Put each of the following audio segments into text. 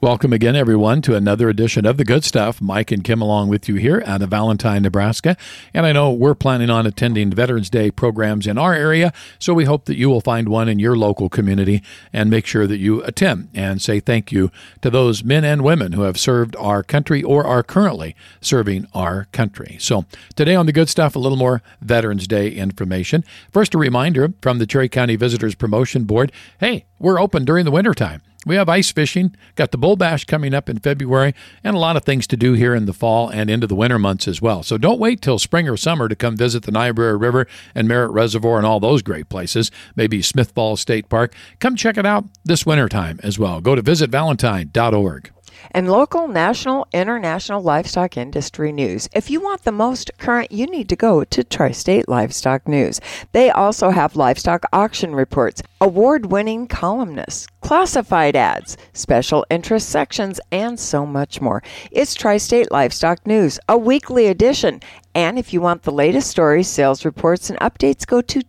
Welcome again, everyone, to another edition of The Good Stuff. Mike and Kim along with you here out of Valentine, Nebraska. And I know we're planning on attending Veterans Day programs in our area, so we hope that you will find one in your local community and make sure that you attend and say thank you to those men and women who have served our country or are currently serving our country. So today on The Good Stuff, a little more Veterans Day information. First, a reminder from the Cherry County Visitors Promotion Board. Hey, we're open during the wintertime. We have ice fishing, got the Bull Bash coming up in February, and a lot of things to do here in the fall and into the winter months as well. So don't wait till spring or summer to come visit the Niobrara River and Merritt Reservoir and all those great places, maybe Smith Falls State Park. Come check it out this wintertime as well. Go to visitvalentine.org. And local, national, international livestock industry news. If you want the most current, you need to go to Tri-State Livestock News. They also have livestock auction reports, award-winning columnists, classified ads, special interest sections, and so much more. It's Tri-State Livestock News, a weekly edition. And if you want the latest stories, sales reports, and updates, go to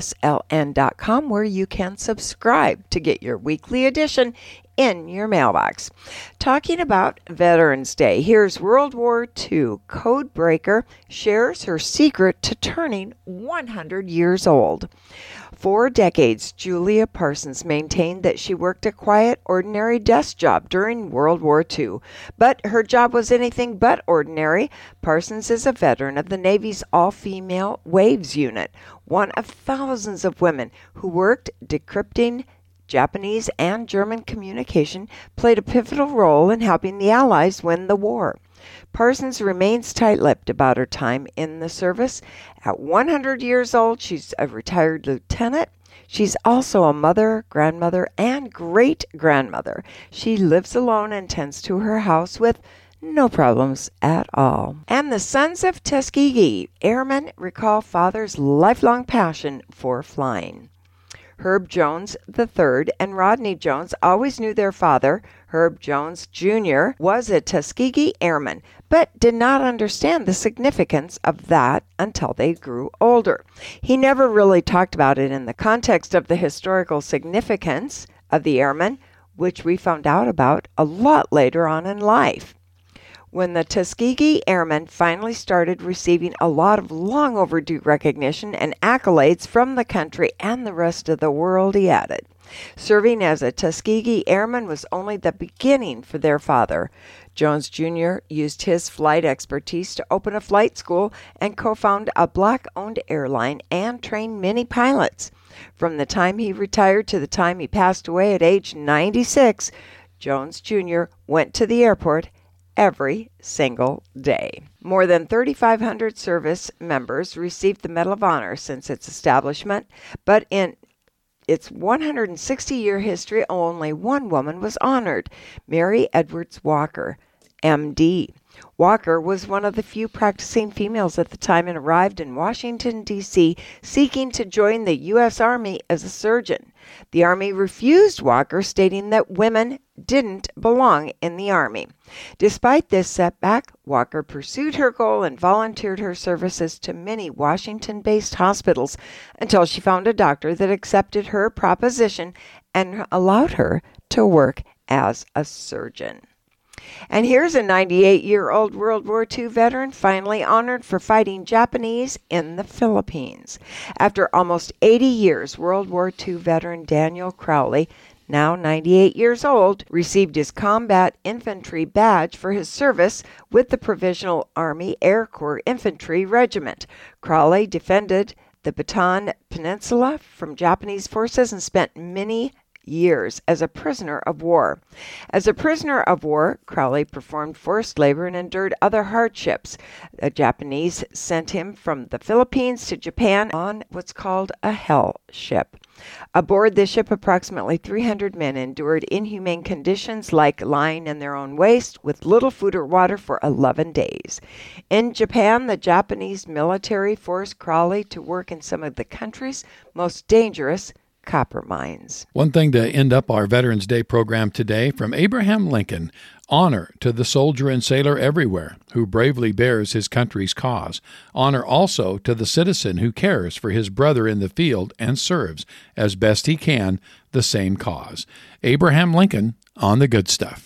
tsln.com where you can subscribe to get your weekly edition in your mailbox. Talking about Veterans Day, here's World War II code breaker shares her secret to turning 100 years old. For decades, Julia Parsons maintained that she worked a quiet, ordinary desk job during World War II. But her job was anything but ordinary. Parsons is a veteran of the Navy's all-female Waves unit, one of thousands of women who worked decrypting Japanese and German communication, played a pivotal role in helping the Allies win the war. Parsons remains tight-lipped about her time in the service. At 100 years old, she's a retired lieutenant. She's also a mother, grandmother, and great-grandmother. She lives alone and tends to her house with no problems at all. And the Sons of Tuskegee Airmen recall father's lifelong passion for flying. Herb Jones III and Rodney Jones always knew their father, Herb Jones Jr., was a Tuskegee Airman, but did not understand the significance of that until they grew older. He never really talked about it in the context of the historical significance of the airmen, which we found out about a lot later on in life. When the Tuskegee Airmen finally started receiving a lot of long overdue recognition and accolades from the country and the rest of the world, he added, serving as a Tuskegee Airman was only the beginning for their father. Jones Jr. used his flight expertise to open a flight school and co-found a black-owned airline and train many pilots. From the time he retired to the time he passed away at age 96, Jones Jr. went to the airport every single day. More than 3,500 service members received the Medal of Honor since its establishment, but in its 160-year history, only one woman was honored, Mary Edwards Walker, M.D. Walker was one of the few practicing females at the time and arrived in Washington, D.C., seeking to join the U.S. Army as a surgeon. The Army refused Walker, stating that women didn't belong in the Army. Despite this setback, Walker pursued her goal and volunteered her services to many Washington-based hospitals until she found a doctor that accepted her proposition and allowed her to work as a surgeon. And here's a 98-year-old World War II veteran finally honored for fighting Japanese in the Philippines. After almost 80 years, World War II veteran Daniel Crowley, now 98 years old, received his Combat Infantry Badge for his service with the Provisional Army Air Corps Infantry Regiment. Crowley defended the Bataan Peninsula from Japanese forces and spent many years as a prisoner of war. As a prisoner of war, Crowley performed forced labor and endured other hardships. The Japanese sent him from the Philippines to Japan on what's called a hell ship. Aboard this ship, approximately 300 men endured inhumane conditions like lying in their own waste with little food or water for 11 days. In Japan, the Japanese military forced Crowley to work in some of the country's most dangerous copper mines. One thing to end up our Veterans Day program today from Abraham Lincoln: honor to the soldier and sailor everywhere who bravely bears his country's cause. Honor also to the citizen who cares for his brother in the field and serves, as best he can, the same cause. Abraham Lincoln on The Good Stuff.